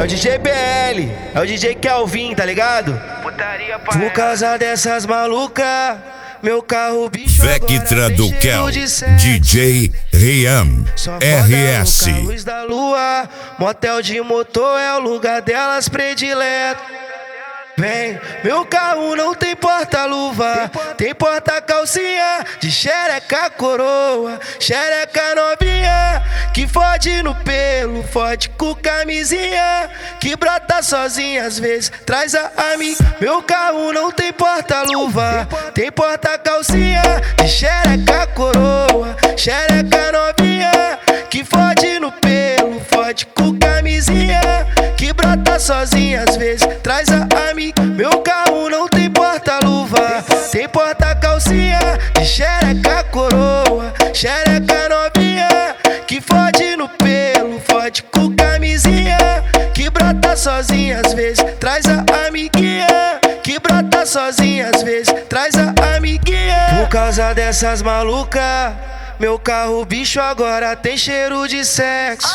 o DJ BL, é o DJ Kelvin, tá ligado? Putaria pra Por causa dessas malucas, meu carro bicho Vectra agora do tem Kel, cheiro de sexo. DJ Riam, Só foda RS. louca, luz da lua, motel de motor é o lugar delas predileto. Vem, meu carro não tem porta-luva, tem porta-calcinha de xereca coroa, xereca novinha, que fode no pelo, fode com camisinha, que brota sozinha às vezes, traz a amiga. Meu carro não tem porta-luva, tem porta-calcinha de xereca coroa, xereca novinha, que fode no pelo, fode com camisinha, que brota sozinha às vezes, traz a amiga. Meu carro não tem porta-luva, tem porta-calcinha de xereca coroa, xereca novinha, que fode no pelo, fode com camisinha, que brota sozinha às vezes, traz a amiguinha, que brota sozinha às vezes, traz a amiguinha. Por causa dessas malucas, meu carro bicho agora tem cheiro de sexo.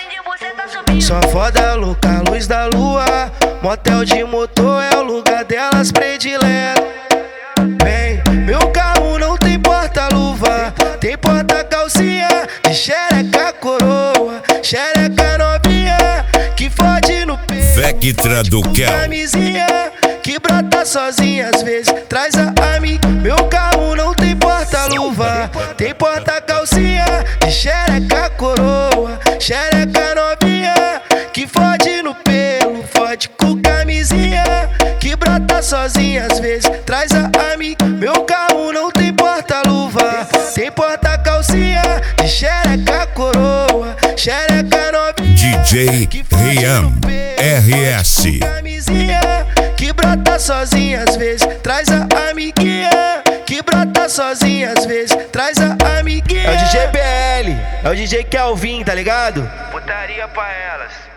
Só foda louca, luz da lua, motel de motor é o lugar delas predileto. Vem, meu carro não tem porta-luva, tem porta-calcinha de xereca coroa, xereca novinha, que fode no peito, Vectra do Kel, camisinha, que brota sozinha às vezes, traz a amiga. Meu carro não tem porta-luva, tem porta-calcinha de xereca coroa, xereca novinha, que fode no pelo, fode com camisinha, que brota sozinha às vezes, traz a amiga. Meu carro não tem porta-luva, tem porta-calcinha de xereca coroa, xereca novinha, DJ Riam, RS. camisinha, que brota sozinha às vezes, traz a amiguinha, que brota sozinha às vezes, traz a amiguinha. É o DJ BL, é o DJ Kelvin, tá ligado? putaria pra elas.